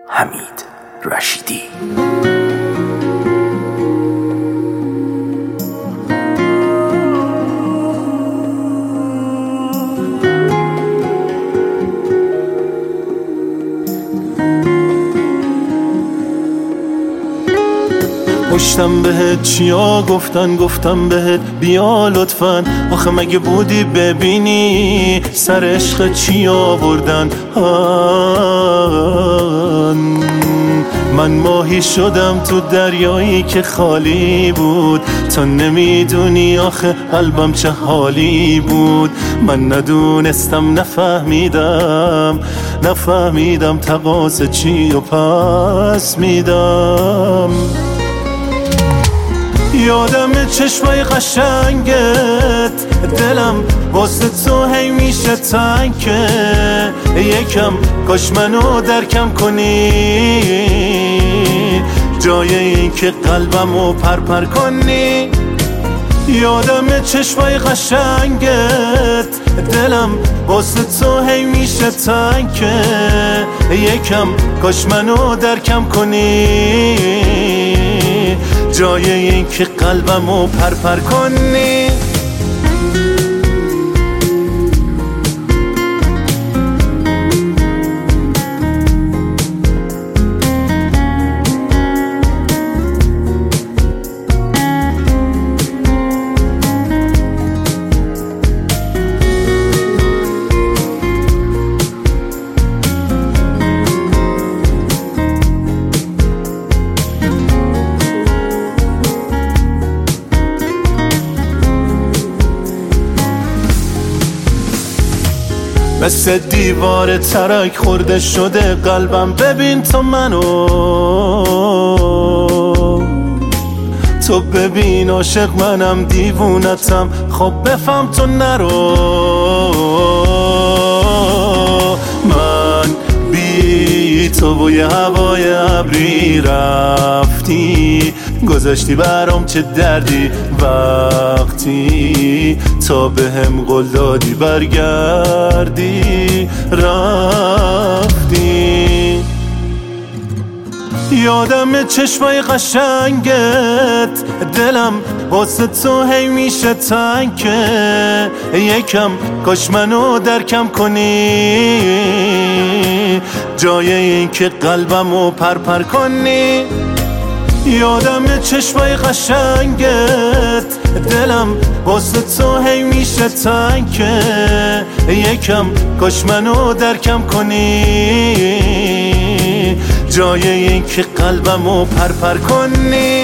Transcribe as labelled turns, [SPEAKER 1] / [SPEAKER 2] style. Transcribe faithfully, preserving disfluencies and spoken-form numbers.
[SPEAKER 1] حمید رشیدی.
[SPEAKER 2] پشتم بهت چیا گفتن گفتم بهت بیا لطفاً، آخه مگه بودی ببینی سر عشق چی آوردن. آن من ماهی شدم تو دریایی که خالی بود، تو نمیدونی آخه قلبم چه حالی بود. من ندونستم نفهمیدم نفهمیدم تقاضا چی و پس میدم. یادم چشمای قشنگت، دلم واسه تو هی میشه تنگ که یکم کاش منو درکم کنی، جای این که قلبمو پرپر کنی. یادم چشمای قشنگت، دلم واسه تو هی میشه تنگ که یکم کاش منو درکم کنی، جای این که قلبمو پرپر کنی. مثل دیوار ترک خورده شده قلبم، ببین تو منو، تو ببین عاشق منم دیوونتم، خب بفهم تو نرو. من بی تو و یه هوای ابری رفتی، گذاشتی برام چه دردی وقتی تا به هم قول دادی برگردی رفتی. یادم چشمای قشنگت، دلم واسه تو هی میشه تنگ که یکم کاش منو درکم کنی، جای این که قلبمو پرپر کنی. یادم چشمای قشنگت، دلم واسه تو هی میشه تنگ که یکم کاش منو درکم کنی، جای این که قلبمو پرپر کنی.